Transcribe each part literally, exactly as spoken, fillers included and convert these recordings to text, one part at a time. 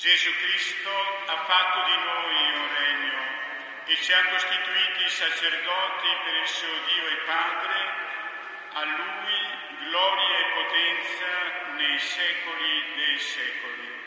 Gesù Cristo ha fatto di noi un regno e ci ha costituiti sacerdoti per il suo Dio e Padre. A Lui gloria e potenza nei secoli dei secoli.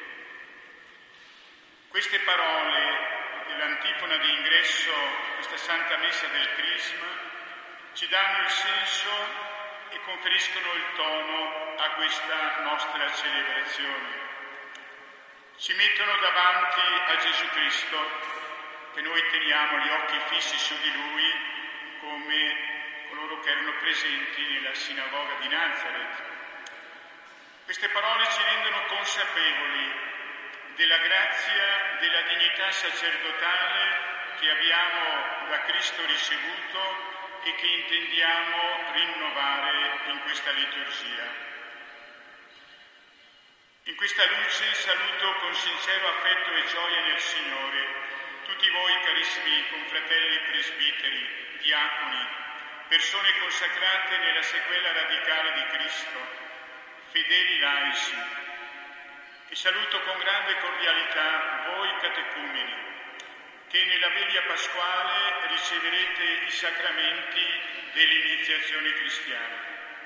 Queste parole dell'antifona di ingresso a questa Santa Messa del Crisma ci danno il senso e conferiscono il tono a questa nostra celebrazione. Ci mettono davanti a Gesù Cristo, che noi teniamo gli occhi fissi su di Lui come coloro che erano presenti nella sinagoga di Nazareth. Queste parole ci rendono consapevoli della grazia, della dignità sacerdotale che abbiamo da Cristo ricevuto e che intendiamo rinnovare in questa liturgia. In questa luce saluto con sincero affetto e gioia nel Signore tutti voi carissimi confratelli presbiteri, diaconi, persone consacrate nella sequela radicale di Cristo, fedeli laici, e saluto con grande cordialità voi catecumeni, che nella veglia pasquale riceverete i sacramenti dell'iniziazione cristiana.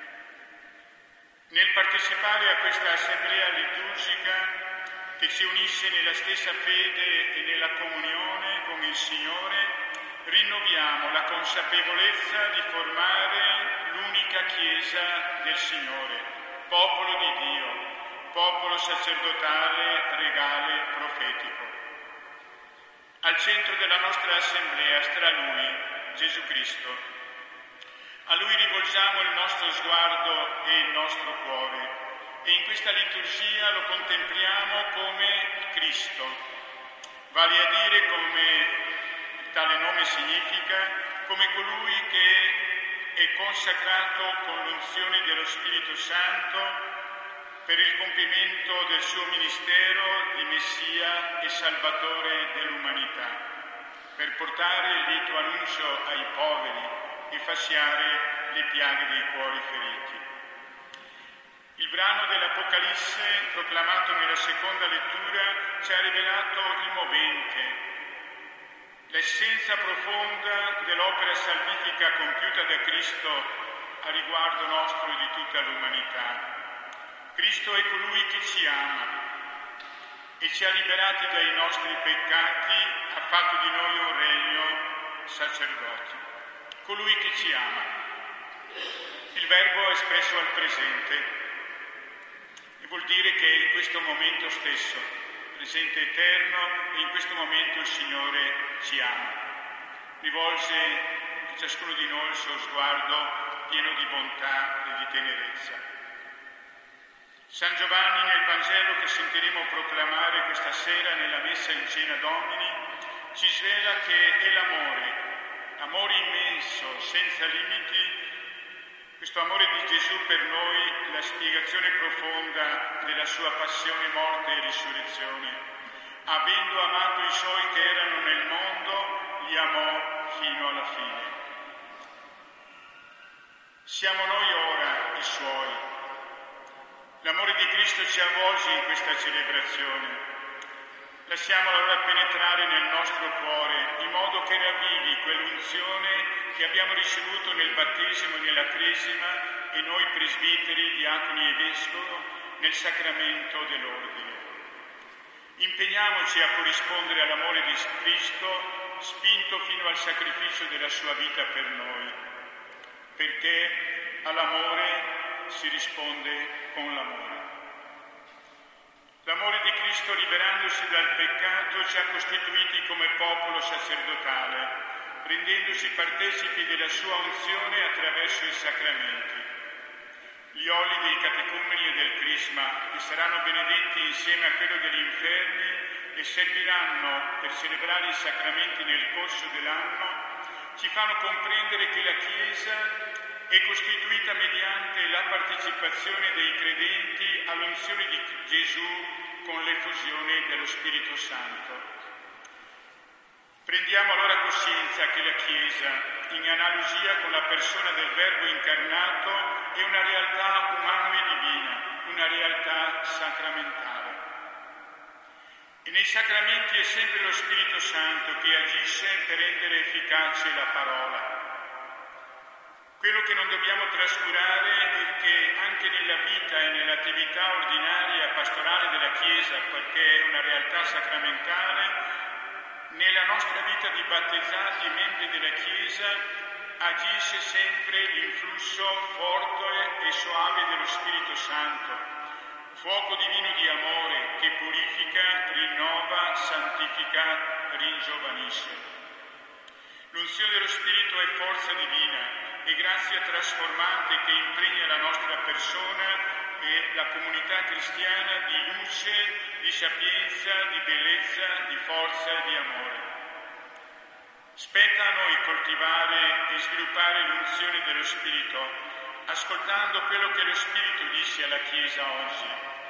Nel partecipare a questa assemblea liturgica che ci unisce nella stessa fede e nella comunione con il Signore, rinnoviamo la consapevolezza di formare l'unica Chiesa del Signore, popolo di Dio, popolo sacerdotale, regale, profetico. Al centro della nostra assemblea starà Lui, Gesù Cristo. A Lui rivolgiamo il nostro sguardo e il nostro cuore e in questa liturgia lo contempliamo come Cristo, vale a dire, come tale nome significa, come colui che è consacrato con l'unzione dello Spirito Santo per il compimento del suo ministero di Messia e Salvatore dell'umanità, per portare il lieto annuncio ai poveri e fasciare le piaghe dei cuori feriti. Il brano dell'Apocalisse, proclamato nella seconda lettura, ci ha rivelato il movente, l'essenza profonda dell'opera salvifica compiuta da Cristo a riguardo nostro e di tutta l'umanità. Cristo è colui che ci ama e ci ha liberati dai nostri peccati, ha fatto di noi un regno sacerdoti. Colui che ci ama. Il verbo è espresso al presente e vuol dire che in questo momento stesso, presente eterno, e in questo momento il Signore ci ama. Rivolge a ciascuno di noi il suo sguardo pieno di bontà e di tenerezza. San Giovanni, nel Vangelo che sentiremo proclamare questa sera nella Messa in Cena Domini, ci svela che è l'amore, amore immenso, senza limiti, questo amore di Gesù per noi, la spiegazione profonda della sua passione, morte e risurrezione. Avendo amato i suoi che erano nel mondo, li amò fino alla fine. Siamo noi ora i suoi. L'amore di Cristo ci avvolge in questa celebrazione. Lasciamolo allora penetrare nel nostro cuore, in modo che ravvivi quell'unzione che abbiamo ricevuto nel battesimo e nella cresima, e noi presbiteri, diaconi e vescovi, nel sacramento dell'ordine. Impegniamoci a corrispondere all'amore di Cristo, spinto fino al sacrificio della sua vita per noi, perché all'amore si risponde con l'amore. L'amore di Cristo, liberandosi dal peccato, ci ha costituiti come popolo sacerdotale, rendendosi partecipi della sua unzione attraverso i sacramenti. Gli oli dei catecumeni e del Crisma, che saranno benedetti insieme a quello degli infermi e serviranno per celebrare i sacramenti nel corso dell'anno, ci fanno comprendere che la Chiesa è costituita mediante la partecipazione dei credenti all'unzione di Gesù con l'effusione dello Spirito Santo. Prendiamo allora coscienza che la Chiesa, in analogia con la persona del Verbo incarnato, è una realtà umana e divina, una realtà sacramentale. E nei sacramenti è sempre lo Spirito Santo che agisce per rendere efficace la parola. Quello che non dobbiamo trascurare è che anche nella vita e nell'attività ordinaria pastorale della Chiesa, perché è una realtà sacramentale, nella nostra vita di battezzati e membri della Chiesa agisce sempre l'influsso forte e soave dello Spirito Santo, fuoco divino di amore che purifica, rinnova, santifica, ringiovanisce. L'unzione dello Spirito è forza divina e grazia trasformante che impregna la nostra persona e la comunità cristiana di luce, di sapienza, di bellezza, di forza e di amore. Spetta a noi coltivare e sviluppare l'unzione dello Spirito, ascoltando quello che lo Spirito dice alla Chiesa oggi,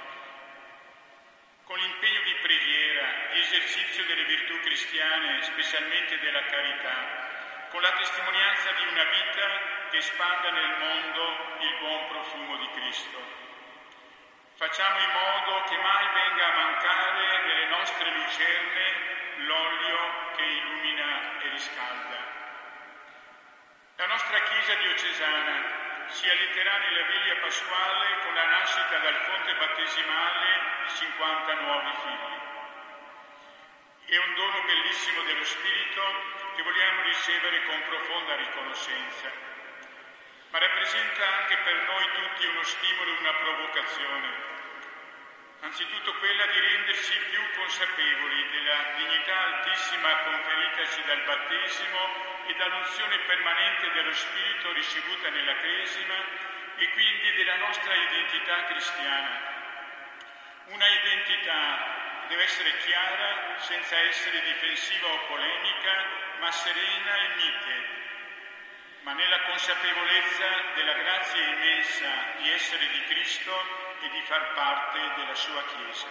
con l'impegno di preghiera, di esercizio delle virtù cristiane, specialmente della carità, con la testimonianza di una vita che spanda nel mondo il buon profumo di Cristo. Facciamo in modo che mai venga a mancare nelle nostre lucerne l'olio che illumina e riscalda. La nostra Chiesa diocesana si alliterà nella veglia pasquale con la nascita dal fonte battesimale di cinquanta nuovi figli. È un dono bellissimo dello Spirito che vogliamo ricevere con profonda riconoscenza, ma rappresenta anche per noi tutti uno stimolo e una provocazione. Anzitutto quella di renderci più consapevoli della dignità altissima conferitaci dal battesimo e dall'unzione permanente dello Spirito ricevuta nella Cresima e quindi della nostra identità cristiana. Una identità deve essere chiara, senza essere difensiva o polemica, ma serena e mite, ma nella consapevolezza della grazia immensa di essere di Cristo e di far parte della sua Chiesa.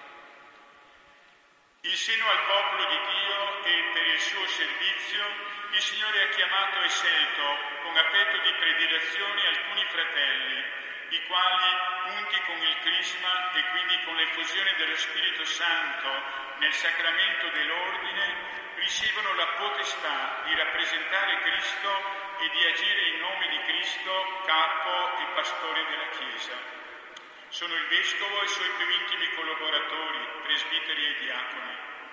In seno al popolo di Dio e per il suo servizio, il Signore ha chiamato e scelto con affetto di predilezione alcuni fratelli, i quali, unti con il crisma e quindi con l'effusione dello Spirito Santo nel sacramento dell'ordine, ricevono la potestà di rappresentare Cristo e di agire in nome di Cristo, capo e pastore della Chiesa. Sono il Vescovo e i suoi più intimi collaboratori, presbiteri e diaconi.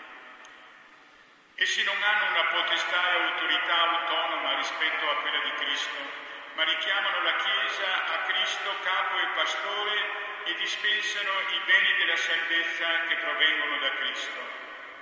Essi non hanno una potestà e autorità autonoma rispetto a quella di Cristo, ma richiamano la Chiesa a Cristo capo e pastore e dispensano i beni della salvezza che provengono da Cristo.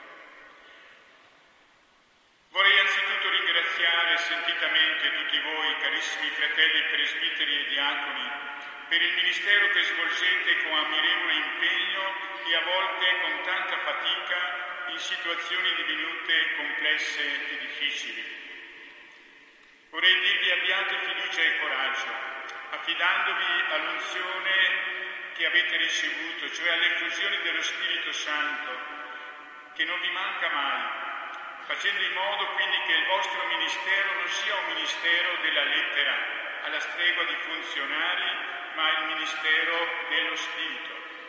Vorrei anzitutto ringraziare sentitamente tutti voi, carissimi fratelli presbiteri e diaconi, per il ministero che svolgete con ammirevole impegno e a volte con tanta fatica in situazioni divenute complesse e difficili. Vorrei dirvi abbiate fiducia e coraggio, affidandovi all'unzione che avete ricevuto, cioè all'effusione dello Spirito Santo, che non vi manca mai, facendo in modo quindi che il vostro ministero non sia un ministero della lettera, alla stregua di funzionari, ma il ministero dello Spirito.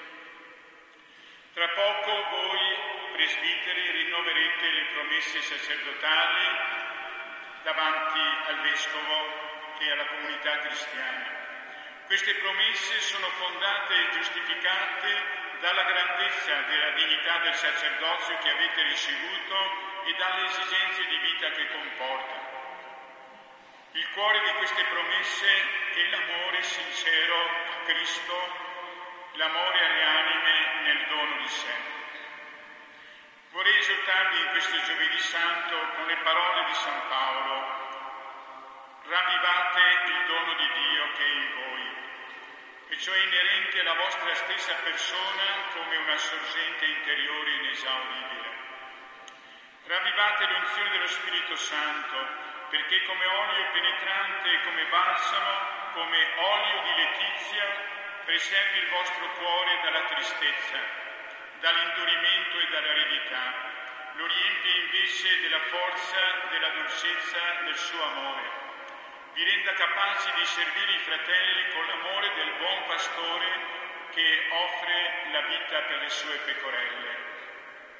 Tra poco voi, presbiteri, rinnoverete le promesse sacerdotali davanti al Vescovo e alla comunità cristiana. Queste promesse sono fondate e giustificate dalla grandezza della dignità del sacerdozio che avete ricevuto e dalle esigenze di vita che comporta. Il cuore di queste promesse è l'amore sincero a Cristo, l'amore alle anime nel dono di sé. Vorrei esortarvi in questo Giovedì Santo con le parole di San Paolo: ravvivate il dono di Dio che è in voi, e cioè inerente alla vostra stessa persona come una sorgente interiore inesauribile. Ravvivate l'unzione dello Spirito Santo, perché come olio penetrante e come balsamo, come olio di letizia, preservi il vostro cuore dalla tristezza, dall'indurimento e dall'aridità, lo riempie invece della forza, della dolcezza del suo amore. Vi renda capaci di servire i fratelli con l'amore del buon pastore che offre la vita per le sue pecorelle.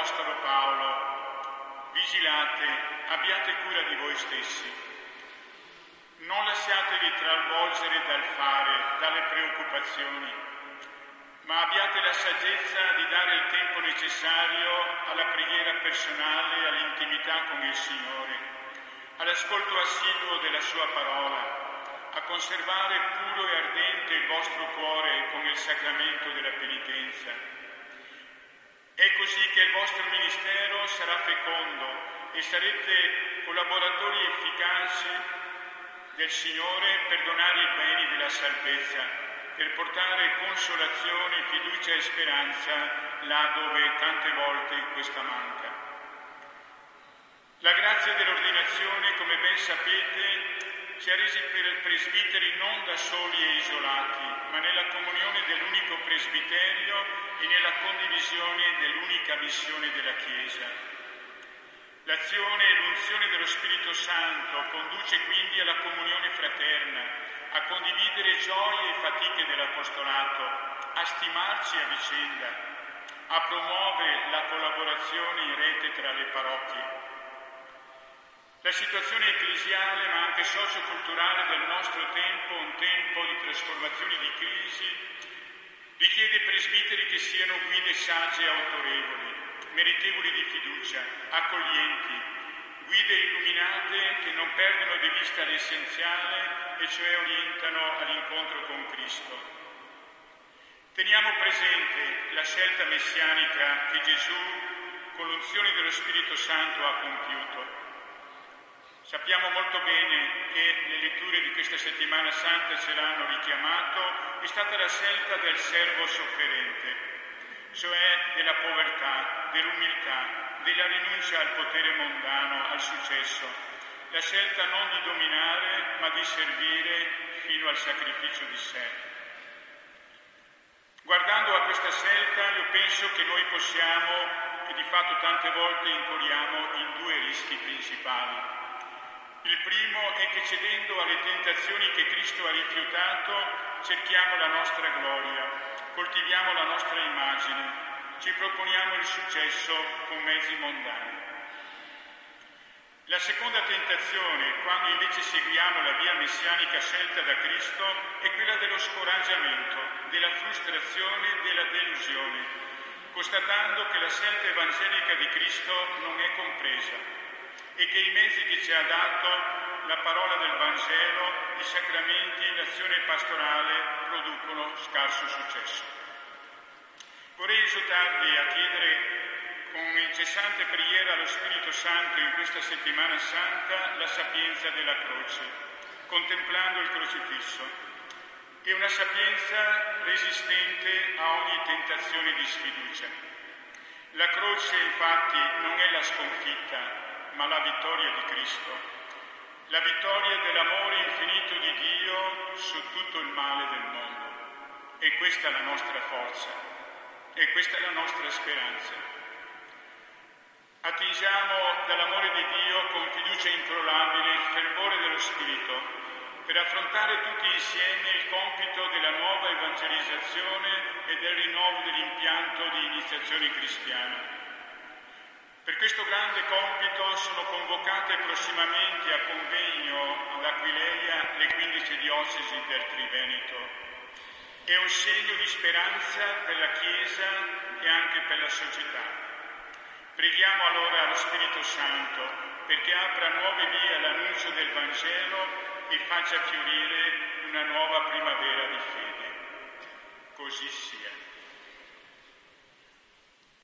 l'Apostolo Paolo: vigilate, abbiate cura di voi stessi. Non lasciatevi travolgere dal fare, dalle preoccupazioni, ma abbiate la saggezza di dare il tempo necessario alla preghiera personale, all'intimità con il Signore, all'ascolto assiduo della Sua parola, a conservare puro e ardente il vostro cuore con il sacramento della penitenza. È così che il vostro ministero sarà fecondo e sarete collaboratori efficaci del Signore per donare i beni della salvezza, per portare consolazione, fiducia e speranza là dove tante volte questa manca. La grazia dell'ordinazione, come ben sapete, ci ha resi presbiteri non da soli e isolati, ma nella comunione dell'unico presbiterio e nella condivisione dell'unica missione della Chiesa. L'azione e l'unzione dello Spirito Santo conduce quindi alla comunione fraterna, a condividere gioie e fatiche dell'apostolato, a stimarci a vicenda, a promuovere la collaborazione in rete tra le parrocchie. La situazione ecclesiale, ma anche socioculturale del nostro tempo, un tempo di trasformazioni e di crisi, richiede presbiteri che siano guide sagge e autorevoli, meritevoli di fiducia, accoglienti, guide illuminate che non perdono di vista l'essenziale e cioè orientano all'incontro con Cristo. Teniamo presente la scelta messianica che Gesù, con l'unzione dello Spirito Santo, ha compiuto. Sappiamo molto bene che le letture di questa settimana santa ce l'hanno richiamato, è stata la scelta del servo sofferente, cioè della povertà, dell'umiltà, della rinuncia al potere mondano, al successo, la scelta non di dominare ma di servire fino al sacrificio di sé. Guardando a questa scelta io penso che noi possiamo, e di fatto tante volte incorriamo in due rischi principali. Il primo è che cedendo alle tentazioni che Cristo ha rifiutato, cerchiamo la nostra gloria, coltiviamo la nostra immagine, ci proponiamo il successo con mezzi mondani. La seconda tentazione, quando invece seguiamo la via messianica scelta da Cristo, è quella dello scoraggiamento, della frustrazione, della delusione, constatando che la scelta evangelica di Cristo non è compresa e che i mezzi che ci ha dato, la parola del Vangelo, i sacramenti, l'azione pastorale, producono scarso successo. Vorrei esortarvi a chiedere con incessante preghiera allo Spirito Santo in questa settimana santa la sapienza della croce, contemplando il crocifisso, e una sapienza resistente a ogni tentazione di sfiducia. La croce, infatti, non è la sconfitta, ma la vittoria di Cristo, la vittoria dell'amore infinito di Dio su tutto il male del mondo. E questa è la nostra forza, e questa è la nostra speranza. Attingiamo dall'amore di Dio con fiducia incrollabile il fervore dello Spirito per affrontare tutti insieme il compito della nuova evangelizzazione e del rinnovo dell'impianto di iniziazione cristiana. Per questo grande compito sono convocate prossimamente a convegno ad Aquileia le quindici diocesi del Triveneto. È un segno di speranza per la Chiesa e anche per la società. Preghiamo allora allo Spirito Santo perché apra nuove vie all'annuncio del Vangelo e faccia fiorire una nuova primavera di fede. Così sia.